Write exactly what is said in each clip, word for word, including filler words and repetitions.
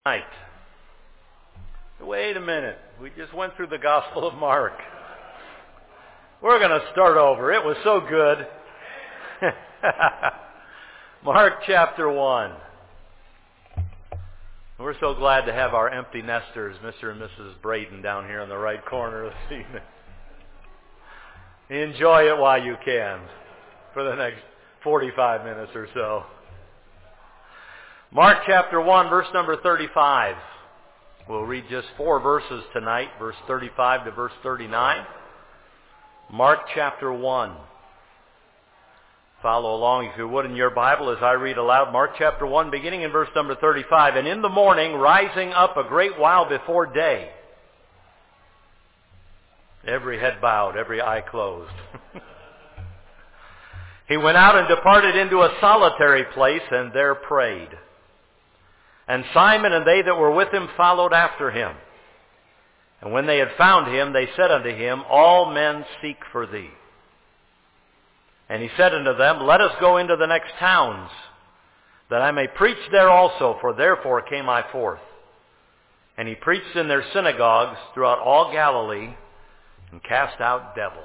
Night. Wait a minute. We just went through the Gospel of Mark. We're going to start over. It was so good. Mark chapter one. We're so glad to have our empty nesters, Mister and Missus Braden, down here in the right corner this evening. Enjoy it while you can for the next forty-five minutes or so. Mark chapter one, verse number thirty-five. We'll read just four verses tonight, verse thirty-five to verse thirty-nine. Mark chapter one. Follow along, if you would, in your Bible as I read aloud. Mark chapter one, beginning in verse number thirty-five. And in the morning, rising up a great while before day. Every head bowed, every eye closed. He went out and departed into a solitary place, and there prayed. And Simon and they that were with him followed after him. And when they had found him, they said unto him, All men seek for thee. And he said unto them, Let us go into the next towns, that I may preach there also, for therefore came I forth. And he preached in their synagogues throughout all Galilee, and cast out devils.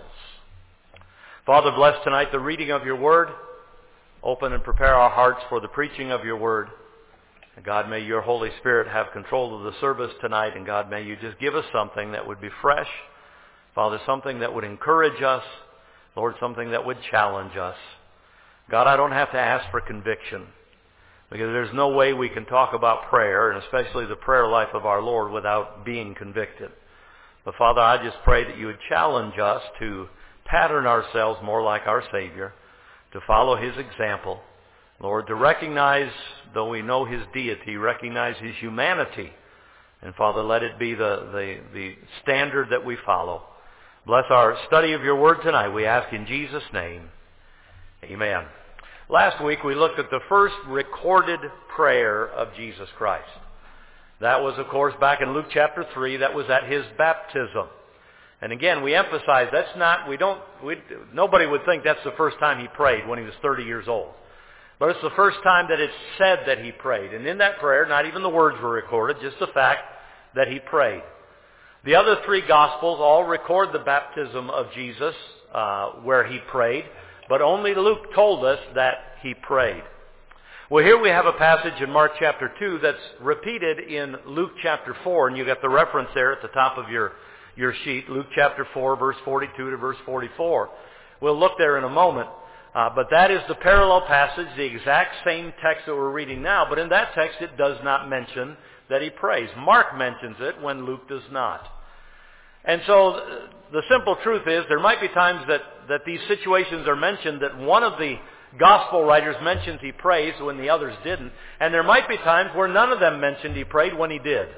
Father, bless tonight the reading of your word. Open and prepare our hearts for the preaching of your word. And God, may your Holy Spirit have control of the service tonight. And God, may you just give us something that would be fresh. Father, something that would encourage us. Lord, something that would challenge us. God, I don't have to ask for conviction, because there's no way we can talk about prayer, and especially the prayer life of our Lord, without being convicted. But Father, I just pray that you would challenge us to pattern ourselves more like our Savior, to follow his example. Lord, to recognize, though we know his deity, recognize his humanity. And Father, let it be the, the, the standard that we follow. Bless our study of your word tonight, we ask in Jesus' name. Amen. Last week we looked at the first recorded prayer of Jesus Christ. That was, of course, back in Luke chapter three. That was at his baptism. And again, we emphasize that's not, we don't, we, nobody would think that's the first time he prayed when he was thirty years old. But it's the first time that it's said that he prayed. And in that prayer, not even the words were recorded, just the fact that he prayed. The other three Gospels all record the baptism of Jesus, uh, where he prayed. But only Luke told us that he prayed. Well, here we have a passage in Mark chapter two that's repeated in Luke chapter four. And you got the reference there at the top of your, your sheet. Luke chapter four, verse forty-two to verse forty-four. We'll look there in a moment. Uh, but that is the parallel passage, the exact same text that we're reading now. But in that text, it does not mention that he prays. Mark mentions it when Luke does not. And so the simple truth is there might be times that, that these situations are mentioned that one of the gospel writers mentions he prays when the others didn't. And there might be times where none of them mentioned he prayed when he did.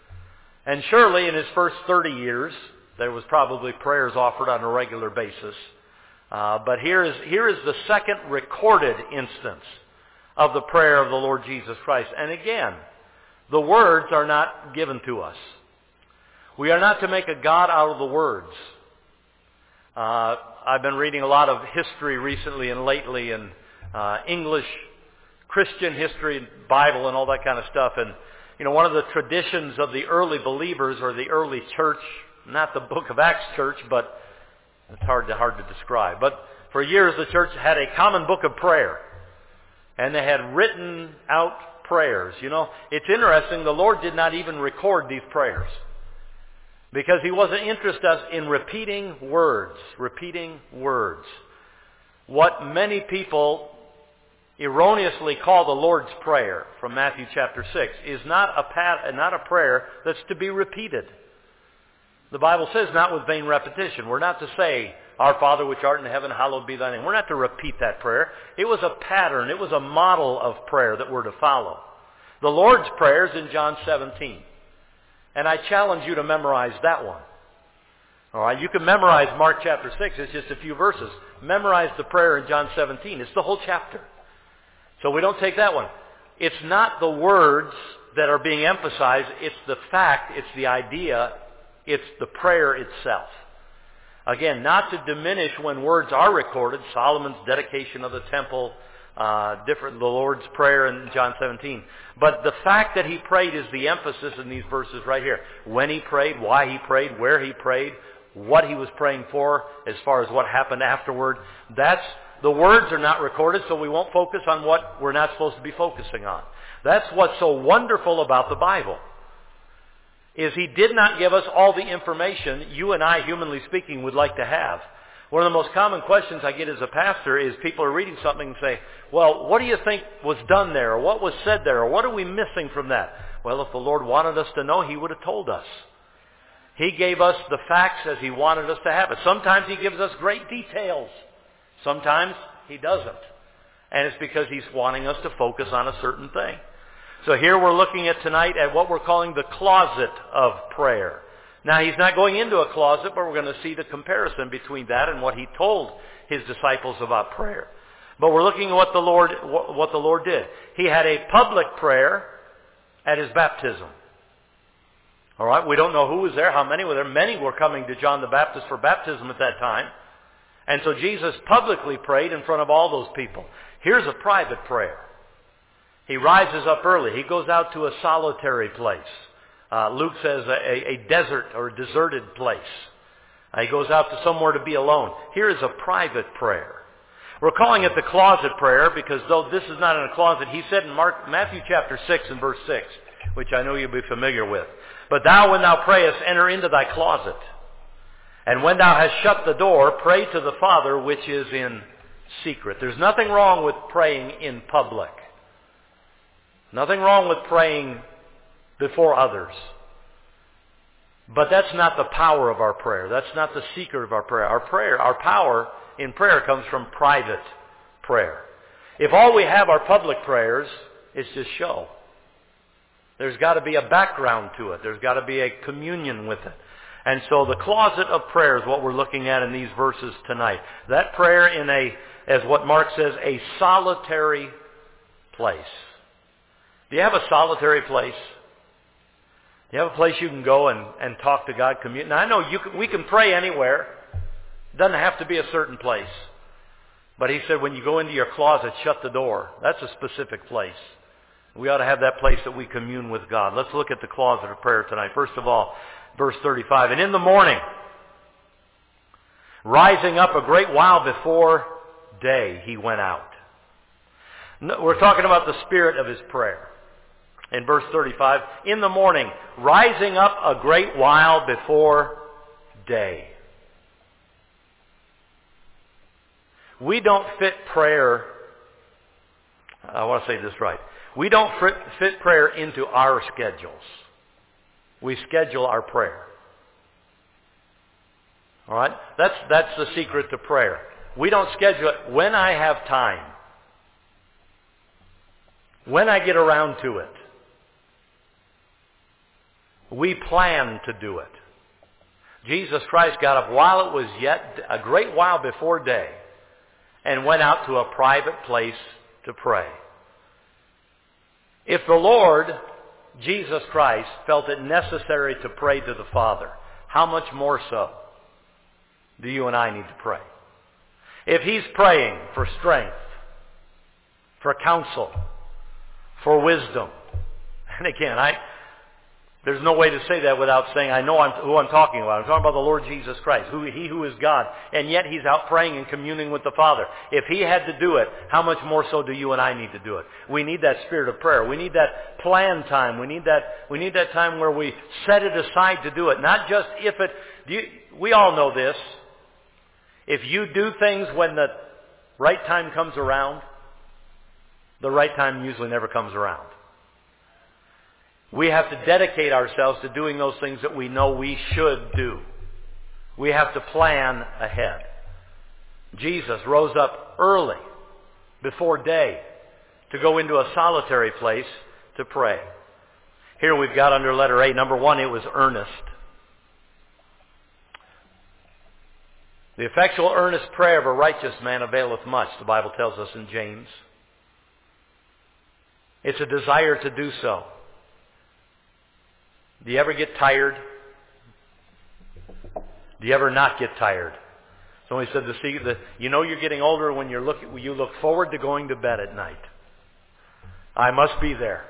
And surely in his first thirty years, there was probably prayers offered on a regular basis. Uh, but here is, here is the second recorded instance of the prayer of the Lord Jesus Christ. And again, the words are not given to us. We are not to make a God out of the words. Uh, I've been reading a lot of history recently and lately, and uh, English, Christian history, Bible, and all that kind of stuff. And, you know, one of the traditions of the early believers or the early church, not the Book of Acts church, but it's hard to, hard to describe. But for years the church had a common book of prayer. And they had written out prayers. You know, it's interesting, the Lord did not even record these prayers. Because he wasn't interested in repeating words. Repeating words. What many people erroneously call the Lord's Prayer from Matthew chapter six is not a, pat, not a prayer that's to be repeated. The Bible says not with vain repetition. We're not to say, Our Father which art in heaven, hallowed be thy name. We're not to repeat that prayer. It was a pattern. It was a model of prayer that we're to follow. The Lord's Prayer is in John seventeen. And I challenge you to memorize that one. All right, you can memorize Mark chapter six. It's just a few verses. Memorize the prayer in John seventeen. It's the whole chapter. So we don't take that one. It's not the words that are being emphasized. It's the fact. It's the idea. It's the prayer itself. Again, not to diminish when words are recorded, Solomon's dedication of the temple, uh, different, the Lord's Prayer in John seventeen. But the fact that he prayed is the emphasis in these verses right here. When he prayed, why he prayed, where he prayed, what he was praying for, as far as what happened afterward. That's, the words are not recorded, so we won't focus on what we're not supposed to be focusing on. That's what's so wonderful about the Bible, is he did not give us all the information you and I, humanly speaking, would like to have. One of the most common questions I get as a pastor is people are reading something and say, well, what do you think was done there? Or what was said there? Or what are we missing from that? Well, if the Lord wanted us to know, he would have told us. He gave us the facts as he wanted us to have it. Sometimes he gives us great details. Sometimes he doesn't. And it's because he's wanting us to focus on a certain thing. So here we're looking at tonight at what we're calling the closet of prayer. Now, he's not going into a closet, but we're going to see the comparison between that and what he told his disciples about prayer. But we're looking at what the Lord, what the Lord did. He had a public prayer at his baptism. All right, we don't know who was there, how many were there. Many were coming to John the Baptist for baptism at that time. And so Jesus publicly prayed in front of all those people. Here's a private prayer. He rises up early. He goes out to a solitary place. Uh, Luke says a, a, a desert or deserted place. Uh, he goes out to somewhere to be alone. Here is a private prayer. We're calling it the closet prayer because though this is not in a closet, he said in Mark, Matthew chapter six and verse six, which I know you'll be familiar with. But thou, when thou prayest, enter into thy closet. And when thou hast shut the door, pray to the Father which is in secret. There's nothing wrong with praying in public. Nothing wrong with praying before others. But that's not the power of our prayer. That's not the secret of our prayer. Our prayer, our power in prayer comes from private prayer. If all we have are public prayers, it's just show. There's got to be a background to it. There's got to be a communion with it. And so the closet of prayer is what we're looking at in these verses tonight. That prayer in a, as what Mark says, a solitary place. Do you have a solitary place? Do you have a place you can go and, and talk to God, commune? Now I know you can, we can pray anywhere. It doesn't have to be a certain place. But he said when you go into your closet, shut the door. That's a specific place. We ought to have that place that we commune with God. Let's look at the closet of prayer tonight. First of all, verse thirty-five. And in the morning, rising up a great while before day, he went out. We're talking about the spirit of his prayer. In verse thirty-five, in the morning, rising up a great while before day. We don't fit prayer, I want to say this right. We don't fit, fit prayer into our schedules. We schedule our prayer. All right? That's, that's the secret to prayer. We don't schedule it when I have time. When I get around to it. We plan to do it. Jesus Christ got up while it was yet a great while before day and went out to a private place to pray. If the Lord, Jesus Christ, felt it necessary to pray to the Father, how much more so do you and I need to pray? If he's praying for strength, for counsel, for wisdom, and again, I... There's no way to say that without saying, I know I'm, who I'm talking about. I'm talking about the Lord Jesus Christ, who He who is God. And yet He's out praying and communing with the Father. If He had to do it, how much more so do you and I need to do it? We need that spirit of prayer. We need that plan time. We need that, we need that time where we set it aside to do it. Not just if it, do you, we all know this. If you do things when the right time comes around, the right time usually never comes around. We have to dedicate ourselves to doing those things that we know we should do. We have to plan ahead. Jesus rose up early, before day, to go into a solitary place to pray. Here we've got under letter A, number one, it was earnest. The effectual earnest prayer of a righteous man availeth much, the Bible tells us in James. It's a desire to do so. Do you ever get tired? Do you ever not get tired? Somebody said, to see the, you know you're getting older when you're look, you look forward to going to bed at night. I must be there.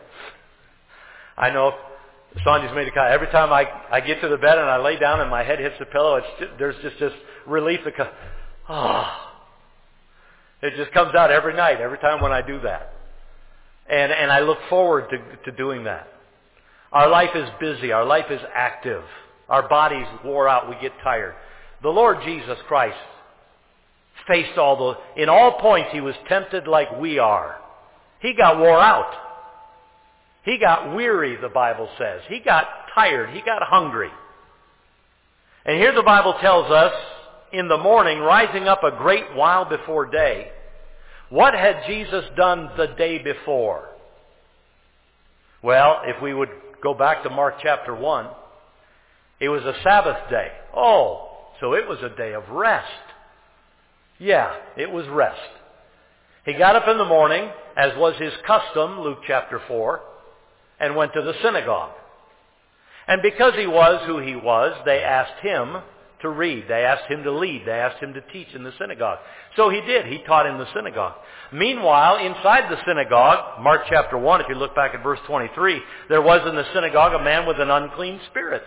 I know Sonia's made a comment. Every time I, I get to the bed and I lay down and my head hits the pillow, it's just, there's just this relief that comes. Oh. It just comes out every night, every time when I do that. And, and I look forward to, to doing that. Our life is busy. Our life is active. Our bodies wore out. We get tired. The Lord Jesus Christ faced all those. In all points, He was tempted like we are. He got wore out. He got weary, the Bible says. He got tired. He got hungry. And here the Bible tells us, in the morning, rising up a great while before day, what had Jesus done the day before? Well, if we would go back to Mark chapter one, it was a Sabbath day. Oh, so it was a day of rest. Yeah, it was rest. He got up in the morning, as was his custom, Luke chapter four, and went to the synagogue. And because he was who he was, they asked him to read. They asked him to lead. They asked him to teach in the synagogue. So he did. He taught in the synagogue. Meanwhile, inside the synagogue, Mark chapter one, if you look back at verse twenty-three, there was in the synagogue a man with an unclean spirit.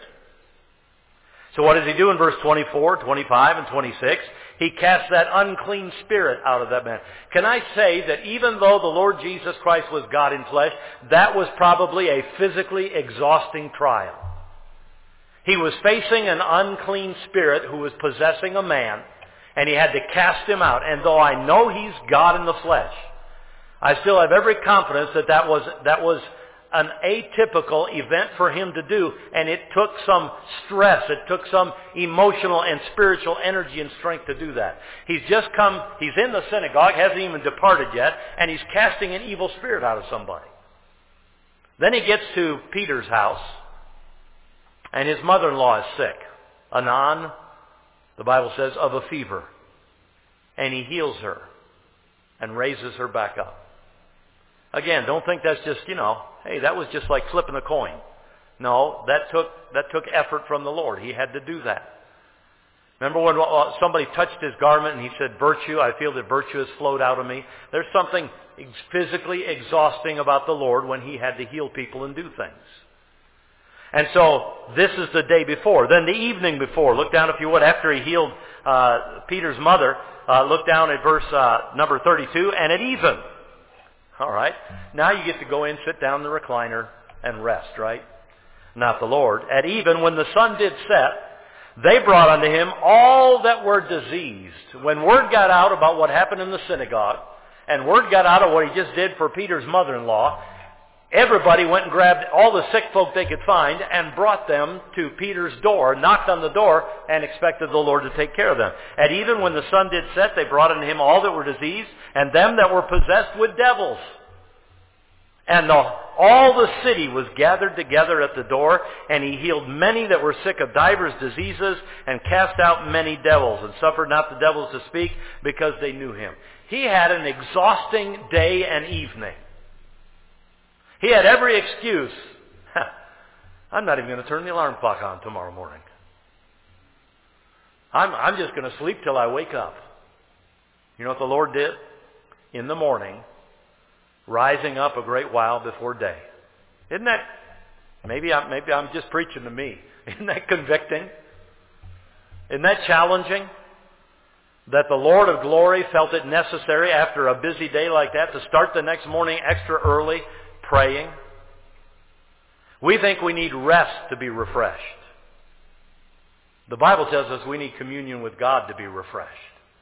So what does he do in verse twenty-four, twenty-five, and twenty-six? He casts that unclean spirit out of that man. Can I say that even though the Lord Jesus Christ was God in flesh, that was probably a physically exhausting trial. He was facing an unclean spirit who was possessing a man, and he had to cast him out. And though I know he's God in the flesh, I still have every confidence that that was, that was an atypical event for him to do, and it took some stress, it took some emotional and spiritual energy and strength to do that. He's just come, he's in the synagogue, hasn't even departed yet, and he's casting an evil spirit out of somebody. Then he gets to Peter's house, and his mother-in-law is sick. Anon, the Bible says, of a fever. And he heals her and raises her back up. Again, don't think that's just, you know, hey, that was just like flipping a coin. No, that took that took effort from the Lord. He had to do that. Remember when somebody touched his garment and he said, virtue, I feel that virtue has flowed out of me. There's something physically exhausting about the Lord when he had to heal people and do things. And so this is the day before. Then the evening before, look down if you would, after he healed uh, Peter's mother, uh, look down at verse uh, number thirty-two, and at even. All right. Now you get to go in, sit down in the recliner, and rest, right? Not the Lord. At even, when the sun did set, they brought unto him all that were diseased. When word got out about what happened in the synagogue, and word got out of what he just did for Peter's mother-in-law, everybody went and grabbed all the sick folk they could find and brought them to Peter's door, knocked on the door, and expected the Lord to take care of them. At even, when the sun did set, they brought unto him all that were diseased, and them that were possessed with devils. And the, all the city was gathered together at the door, and he healed many that were sick of divers diseases, and cast out many devils, and suffered not the devils to speak, because they knew him. He had an exhausting day and evening. He had every excuse. I'm not even going to turn the alarm clock on tomorrow morning. I'm, I'm just going to sleep till I wake up. You know what the Lord did? In the morning, rising up a great while before day. Isn't that, maybe I'm, maybe I'm just preaching to me. Isn't that convicting? Isn't that challenging? That the Lord of glory felt it necessary after a busy day like that to start the next morning extra early praying. We think we need rest to be refreshed. The Bible tells us we need communion with God to be refreshed.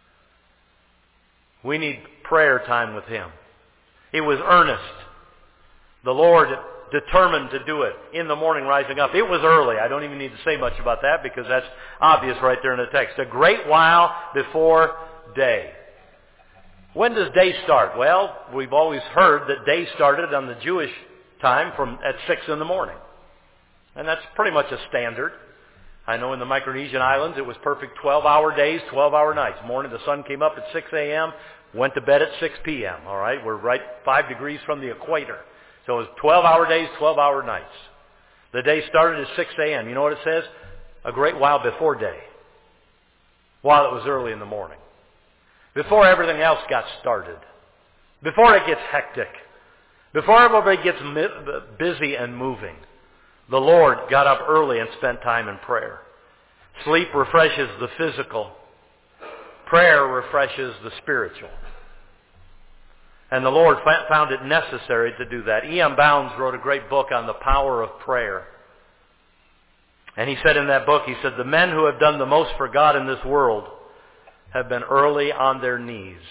We need prayer time with Him. It was earnest. The Lord determined to do it in the morning rising up. It was early. I don't even need to say much about that because that's obvious right there in the text. A great while before day. When does day start? Well, we've always heard that day started on the Jewish time from at six in the morning. And that's pretty much a standard. I know in the Micronesian islands it was perfect twelve-hour days, twelve-hour nights. Morning the sun came up at six a.m., went to bed at six p.m. All right, we're right five degrees from the equator. So it was twelve-hour days, twelve-hour nights. The day started at six a.m. You know what it says? A great while before day. while it was early in the morning, before everything else got started, before it gets hectic, before everybody gets busy and moving. The Lord got up early and spent time in prayer. Sleep refreshes the physical. Prayer refreshes the spiritual. And the Lord found it necessary to do that. E M Bounds wrote a great book on the power of prayer. And he said in that book, he said, the men who have done the most for God in this world have been early on their knees.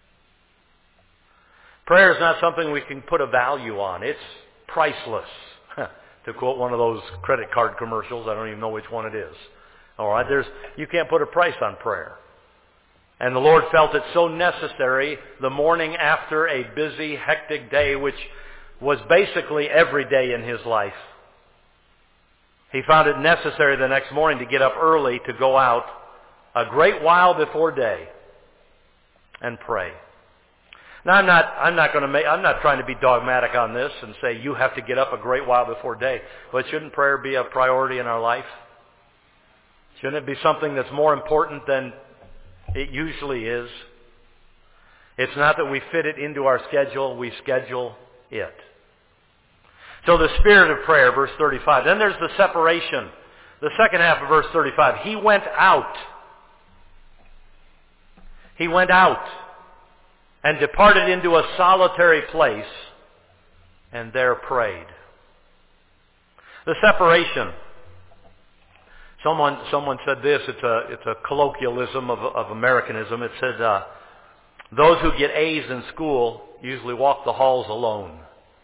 Prayer is not something we can put a value on. It's priceless. To quote one of those credit card commercials, I don't even know which one it is. All right, there's you can't put a price on prayer. And the Lord felt it so necessary the morning after a busy, hectic day, which was basically every day in his life. He found it necessary the next morning to get up early to go out a great while before day and pray. Now I'm not I'm not going to make I'm not trying to be dogmatic on this and say you have to get up a great while before day, but shouldn't prayer be a priority in our life? Shouldn't it be something that's more important than it usually is? It's not that we fit it into our schedule, we schedule it. So the spirit of prayer, verse thirty-five. Then there's the separation. The second half of verse thirty-five. He went out. He went out and departed into a solitary place and there prayed. The separation. Someone someone said this. It's a it's a colloquialism of of Americanism. It said uh, those who get A's in school usually walk the halls alone.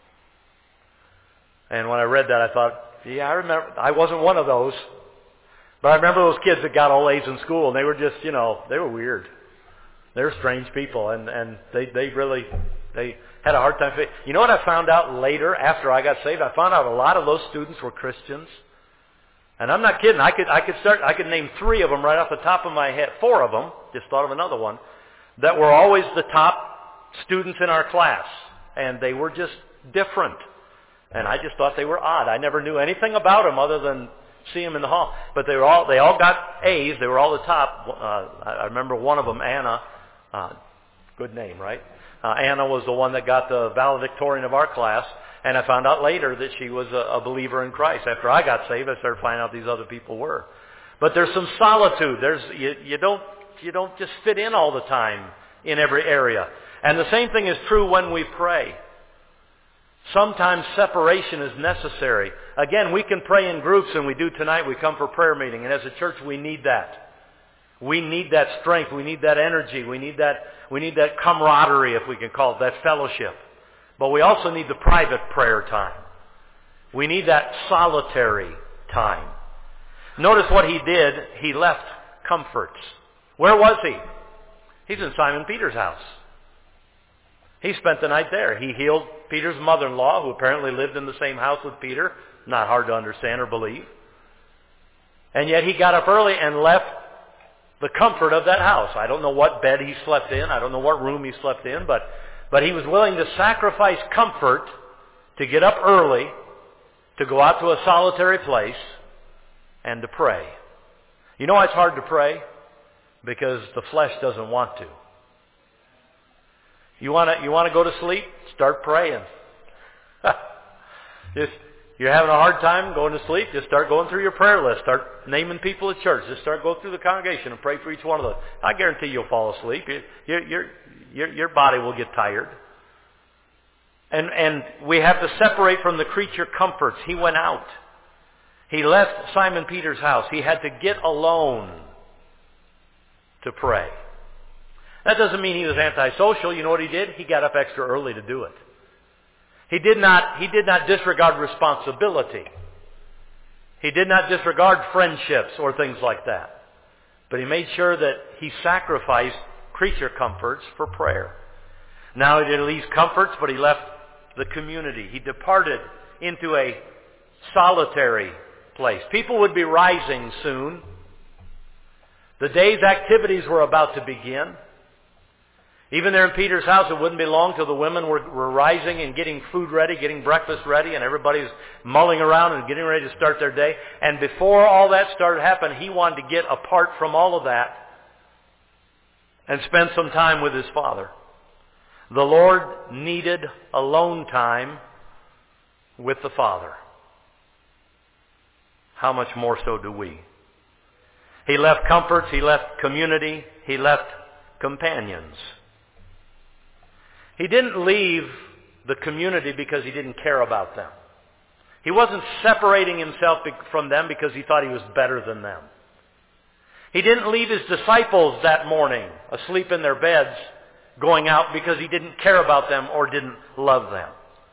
And when I read that, I thought, yeah, I remember. I wasn't one of those, but I remember those kids that got all A's in school, and they were just, you know, they were weird. They were strange people, and and they they really they had a hard time. You know what I found out later after I got saved? I found out a lot of those students were Christians. And I'm not kidding. I could I could start. I could name three of them right off the top of my head. Four of them. Just thought of another one. That were always the top students in our class, and they were just different. And I just thought they were odd. I never knew anything about them other than see them in the hall. But they were all they all got A's. They were all the top. Uh, I remember one of them, Anna. Uh, good name, right? Uh, Anna was the one that got the valedictorian of our class. And I found out later that she was a, a believer in Christ. After I got saved, I started finding out these other people were. But there's some solitude. There's you, you don't you don't just fit in all the time in every area. And the same thing is true when we pray. Sometimes separation is necessary. Again, we can pray in groups, and we do tonight. We come for prayer meeting, and as a church, we need that. We need that strength. We need that energy. We need that. We need that camaraderie, if we can call it that, fellowship. But we also need the private prayer time. We need that solitary time. Notice what he did. He left comforts. Where was he? He's in Simon Peter's house. He spent the night there. He healed Peter's mother-in-law, who apparently lived in the same house with Peter. Not hard to understand or believe. And yet he got up early and left the comfort of that house. I don't know what bed he slept in. I don't know what room he slept in, but But he was willing to sacrifice comfort to get up early, to go out to a solitary place, and to pray. You know why it's hard to pray? Because the flesh doesn't want to. You want to you want to go to sleep? Start praying. Just you're having a hard time going to sleep? Just start going through your prayer list. Start naming people at church. Just start going through the congregation and pray for each one of those. I guarantee you'll fall asleep. You, you, you're Your, your body will get tired. And, and we have to separate from the creature comforts. He went out. He left Simon Peter's house. He had to get alone to pray. That doesn't mean he was antisocial. You know what he did? He got up extra early to do it. He did not, he did not disregard responsibility. He did not disregard friendships or things like that. But he made sure that he sacrificed creature comforts for prayer. Now he didn't leave comforts, but he left the community. He departed into a solitary place. People would be rising soon. The day's activities were about to begin. Even there in Peter's house, it wouldn't be long till the women were, were rising and getting food ready, getting breakfast ready, and everybody's mulling around and getting ready to start their day. And before all that started happening, he wanted to get apart from all of that and spend some time with his Father. The Lord needed alone time with the Father. How much more so do we? He left comforts, he left community, he left companions. He didn't leave the community because he didn't care about them. He wasn't separating himself from them because he thought he was better than them. He didn't leave his disciples that morning asleep in their beds going out because he didn't care about them or didn't love them.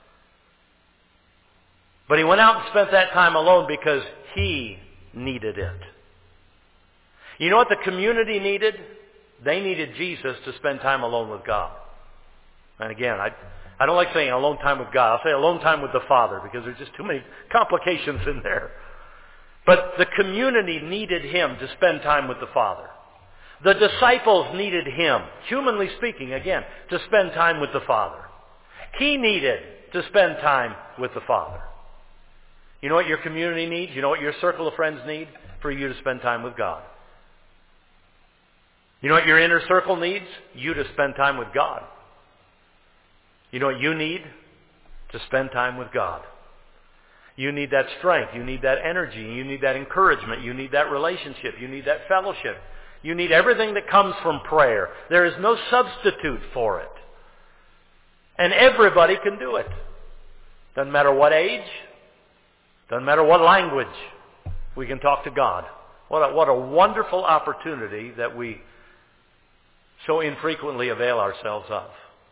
But he went out and spent that time alone because he needed it. You know what the community needed? They needed Jesus to spend time alone with God. And again, I, I don't like saying alone time with God. I'll say alone time with the Father because there's just too many complications in there. But the community needed him to spend time with the Father. The disciples needed him, humanly speaking, again, to spend time with the Father. He needed to spend time with the Father. You know what your community needs? You know what your circle of friends need? For you to spend time with God. You know what your inner circle needs? You to spend time with God. You know what you need? To spend time with God. You need that strength. You need that energy. You need that encouragement. You need that relationship. You need that fellowship. You need everything that comes from prayer. There is no substitute for it. And everybody can do it. Doesn't matter what age. Doesn't matter what language. We can talk to God. What a, what a wonderful opportunity that we so infrequently avail ourselves of.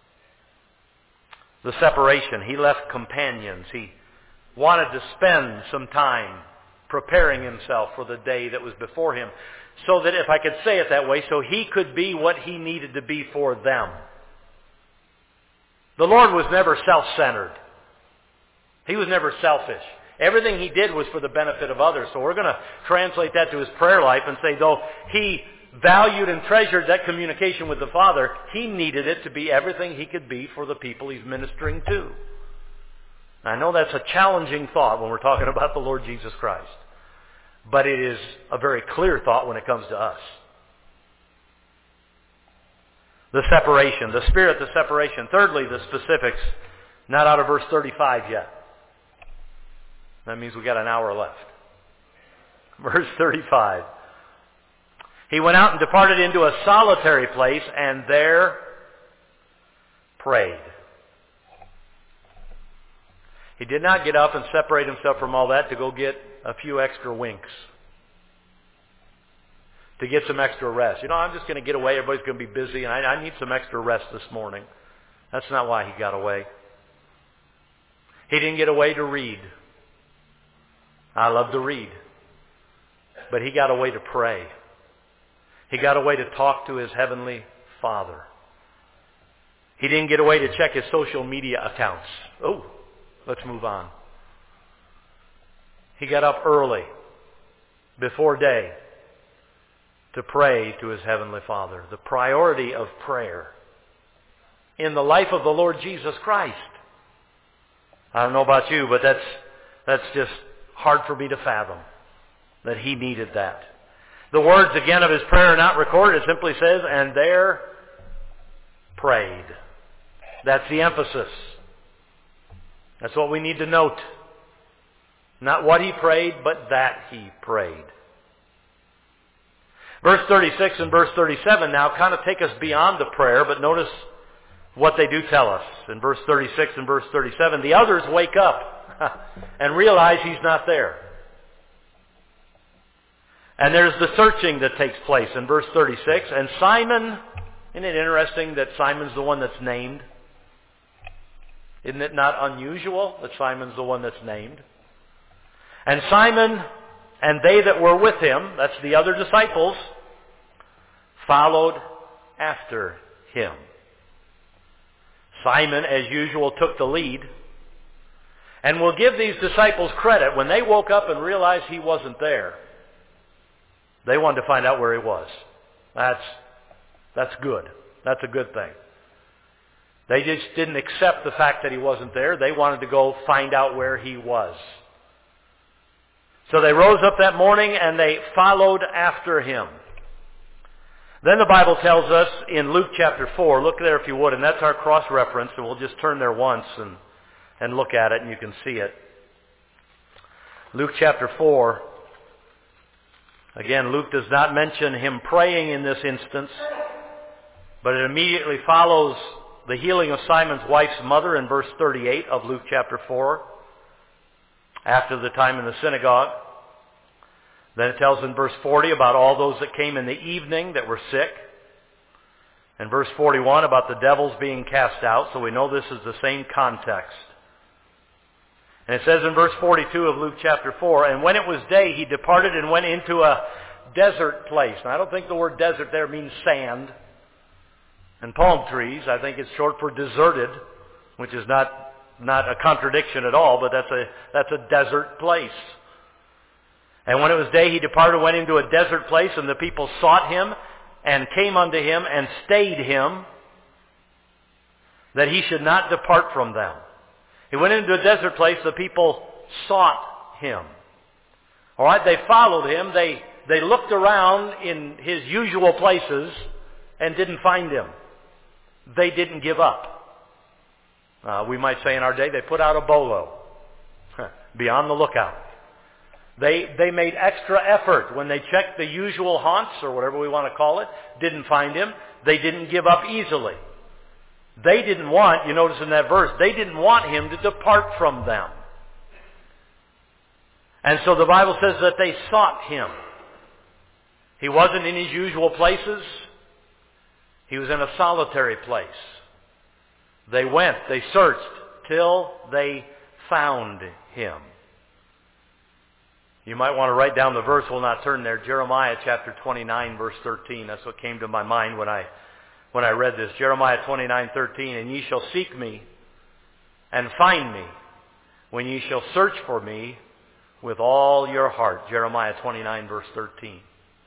The separation. He left companions. He wanted to spend some time preparing himself for the day that was before him. So that, if I could say it that way, so he could be what he needed to be for them. The Lord was never self-centered. He was never selfish. Everything he did was for the benefit of others. So we're going to translate that to his prayer life and say, though he valued and treasured that communication with the Father, he needed it to be everything he could be for the people he's ministering to. I know that's a challenging thought when we're talking about the Lord Jesus Christ. But it is a very clear thought when it comes to us. The separation, the spirit, the separation. Thirdly, the specifics, not out of verse thirty-five yet. That means we got an hour left. Verse thirty-five. He went out and departed into a solitary place and there prayed. He did not get up and separate himself from all that to go get a few extra winks. To get some extra rest. You know, I'm just going to get away. Everybody's going to be busy and I, I need some extra rest this morning. That's not why he got away. He didn't get away to read. I love to read. But he got away to pray. He got away to talk to his heavenly Father. He didn't get away to check his social media accounts. Oh, let's move on. He got up early, before day, to pray to his heavenly Father. The priority of prayer in the life of the Lord Jesus Christ. I don't know about you, but that's that's just hard for me to fathom that he needed that. The words again of his prayer are not recorded. It simply says, and there prayed. That's the emphasis. That's what we need to note. Not what he prayed, but that he prayed. Verse thirty-six and verse thirty-seven now kind of take us beyond the prayer, but notice what they do tell us. In verse thirty-six and verse thirty-seven, the others wake up and realize he's not there. And there's the searching that takes place in verse thirty-six. And Simon, isn't it interesting that Simon's the one that's named? Isn't it not unusual that Simon's the one that's named? And Simon and they that were with him, that's the other disciples, followed after him. Simon, as usual, took the lead. And we'll give these disciples credit. When they woke up and realized he wasn't there, they wanted to find out where he was. That's, that's good. That's a good thing. They just didn't accept the fact that he wasn't there. They wanted to go find out where he was. So they rose up that morning and they followed after him. Then the Bible tells us in Luke chapter four, look there if you would, and that's our cross-reference, and we'll just turn there once and, and look at it and you can see it. Luke chapter four. Again, Luke does not mention him praying in this instance, but it immediately follows the healing of Simon's wife's mother in verse thirty-eight of Luke chapter four, after the time in the synagogue. Then it tells in verse forty about all those that came in the evening that were sick. And verse forty-one about the devils being cast out, so we know this is the same context. And it says in verse forty-two of Luke chapter four, and when it was day, he departed and went into a desert place. Now, I don't think the word desert there means sand and palm trees. I think it's short for deserted, which is not, not a contradiction at all, but that's a, that's a desert place. And when it was day, he departed and went into a desert place, and the people sought him and came unto him and stayed him, that he should not depart from them. He went into a desert place, the people sought him. All right, they followed him. They, they looked around in his usual places and didn't find him. They didn't give up. Uh, we might say in our day, they put out a bolo. Be on the lookout. They, they made extra effort when they checked the usual haunts, or whatever we want to call it, didn't find him. They didn't give up easily. They didn't want, you notice in that verse, they didn't want him to depart from them. And so the Bible says that they sought him. He wasn't in his usual places. He was in a solitary place. They went, they searched, till they found him. You might want to write down the verse. We'll not turn there. Jeremiah chapter twenty-nine, verse thirteen. That's what came to my mind when I when I read this. Jeremiah twenty-nine, thirteen. And ye shall seek me and find me when ye shall search for me with all your heart. Jeremiah twenty-nine, verse thirteen.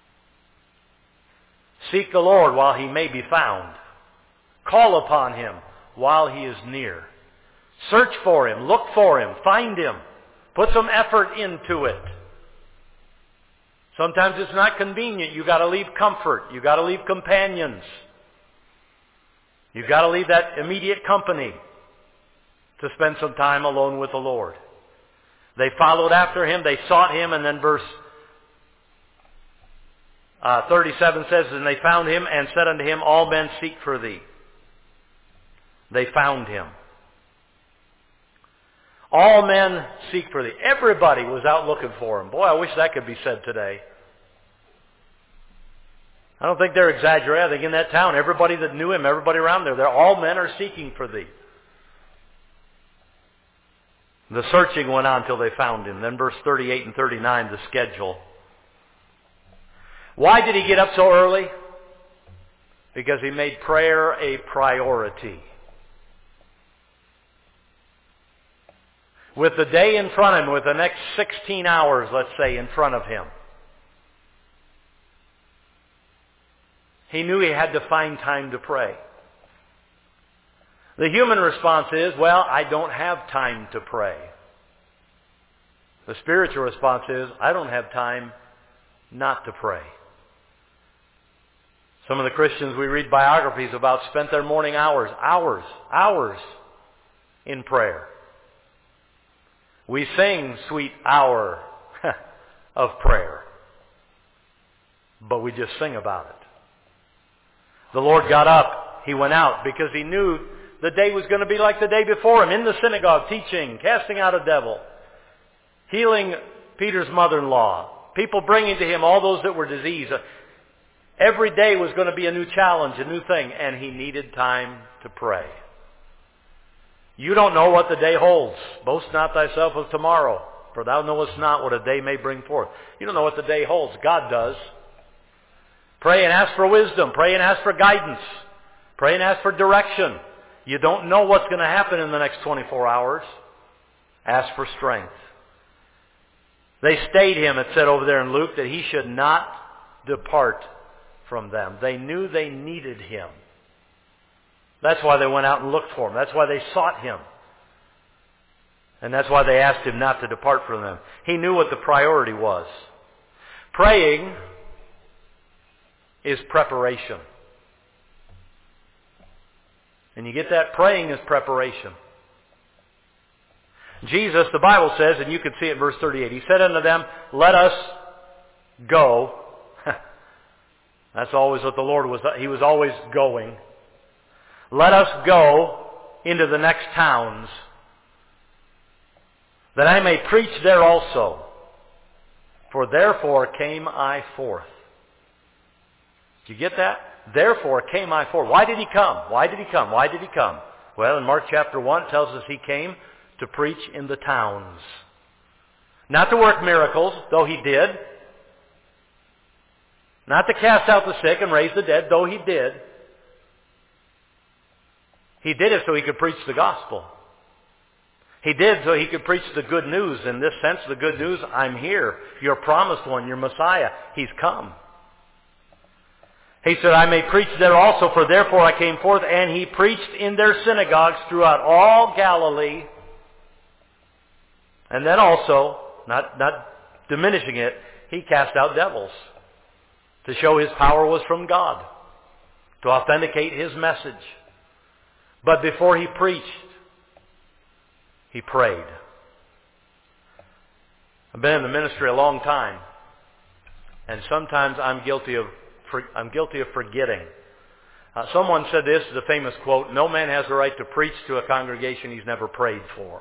Seek the Lord while he may be found. Call upon him while he is near. Search for him. Look for him. Find him. Put some effort into it. Sometimes it's not convenient. You've got to leave comfort. You've got to leave companions. You've got to leave that immediate company to spend some time alone with the Lord. They followed after him. They sought him. And then verse uh, thirty-seven says, and they found him and said unto him, all men seek for thee. They found him. All men seek for thee. Everybody was out looking for him. Boy, I wish that could be said today. I don't think they're exaggerating. I think in that town, everybody that knew him, everybody around there, they're all men are seeking for thee. The searching went on till they found him. Then verse thirty-eight and thirty-nine, the schedule. Why did he get up so early? Because he made prayer a priority. With the day in front of him, with the next sixteen hours, let's say, in front of him, he knew he had to find time to pray. The human response is, well, I don't have time to pray. The spiritual response is, I don't have time not to pray. Some of the Christians we read biographies about spent their morning hours, hours, hours in prayer. We sing Sweet Hour of Prayer, but we just sing about it. The Lord got up. He went out because he knew the day was going to be like the day before him, in the synagogue, teaching, casting out a devil, healing Peter's mother-in-law, people bringing to him all those that were diseased. Every day was going to be a new challenge, a new thing, and he needed time to pray. You don't know what the day holds. Boast not thyself of tomorrow, for thou knowest not what a day may bring forth. You don't know what the day holds. God does. Pray and ask for wisdom. Pray and ask for guidance. Pray and ask for direction. You don't know what's going to happen in the next twenty-four hours. Ask for strength. They stayed him, it said over there in Luke, that he should not depart from them. They knew they needed him. That's why they went out and looked for him. That's why they sought him. And that's why they asked him not to depart from them. He knew what the priority was. Praying is preparation. And you get that? Praying is preparation. Jesus, the Bible says, and you can see it in verse thirty-eight, He said unto them, let us go. That's always what the Lord was. He was always going. Let us go into the next towns, that I may preach there also. For therefore came I forth. Did you get that? Therefore came I forth. Why did He come? Why did He come? Why did He come? Well, in Mark chapter one, it tells us He came to preach in the towns. Not to work miracles, though He did. Not to cast out the sick and raise the dead, though He did. He did it so He could preach the gospel. He did so He could preach the good news. In this sense, the good news, I'm here. Your promised one, your Messiah. He's come. He said, I may preach there also, for therefore I came forth. And He preached in their synagogues throughout all Galilee. And then also, not, not diminishing it, He cast out devils to show His power was from God, to authenticate His message. But before He preached, He prayed. I've been in the ministry a long time, and sometimes I'm guilty of I'm guilty of forgetting. Uh, someone said this is a famous quote: "No man has the right to preach to a congregation he's never prayed for."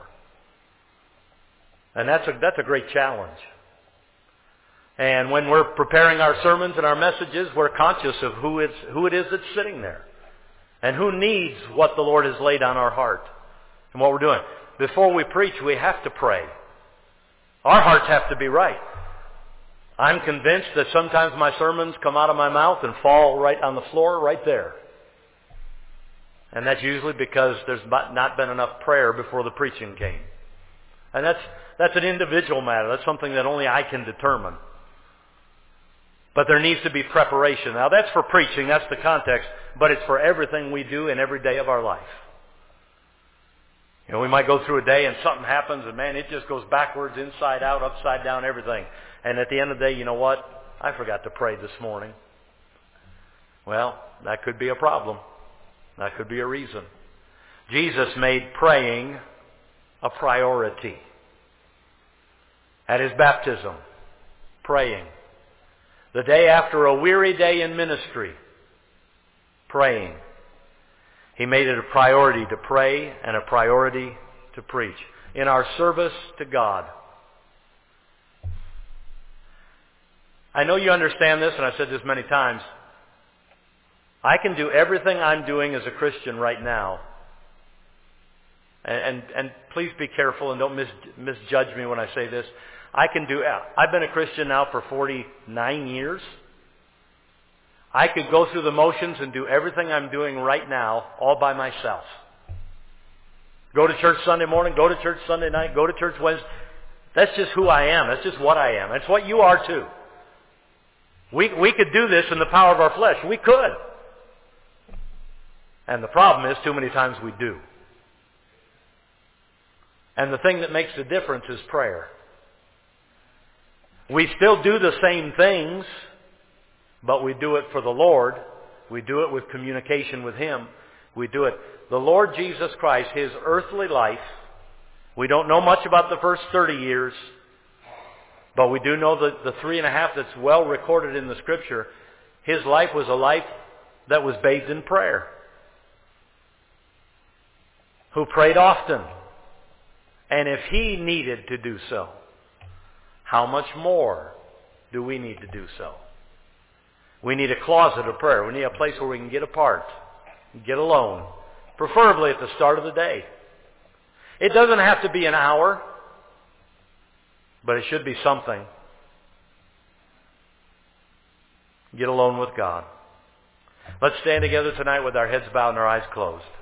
And that's a that's a great challenge. And when we're preparing our sermons and our messages, we're conscious of who it's who it is that's sitting there, and who needs what the Lord has laid on our heart, and what we're doing. Before we preach, we have to pray. Our hearts have to be right. I'm convinced that sometimes my sermons come out of my mouth and fall right on the floor right there. And that's usually because there's not been enough prayer before the preaching came. And that's that's an individual matter. That's something that only I can determine. But there needs to be preparation. Now that's for preaching, that's the context, but it's for everything we do in every day of our life. You know, we might go through a day and something happens and man, it just goes backwards, inside out, upside down, everything. And at the end of the day, you know what? I forgot to pray this morning. Well, that could be a problem. That could be a reason. Jesus made praying a priority. At His baptism, praying. The day after a weary day in ministry, praying. He made it a priority to pray and a priority to preach. In our service to God. I know you understand this, and I've said this many times. I can do everything I'm doing as a Christian right now. And, and, and please be careful and don't mis, misjudge me when I say this. I can do, I've been a Christian now for forty-nine years. I could go through the motions and do everything I'm doing right now all by myself. Go to church Sunday morning, go to church Sunday night, go to church Wednesday. That's just who I am. That's just what I am. That's what you are too. We, we could do this in the power of our flesh. We could. And the problem is too many times we do. And the thing that makes the difference is prayer. We still do the same things, but we do it for the Lord. We do it with communication with Him. We do it. The Lord Jesus Christ, His earthly life, we don't know much about the first thirty years, but we do know that the three and a half that's well recorded in the Scripture, His life was a life that was bathed in prayer. Who prayed often. And if He needed to do so, how much more do we need to do so? We need a closet of prayer. We need a place where we can get apart, get alone, preferably at the start of the day. It doesn't have to be an hour, but it should be something. Get alone with God. Let's stand together tonight with our heads bowed and our eyes closed.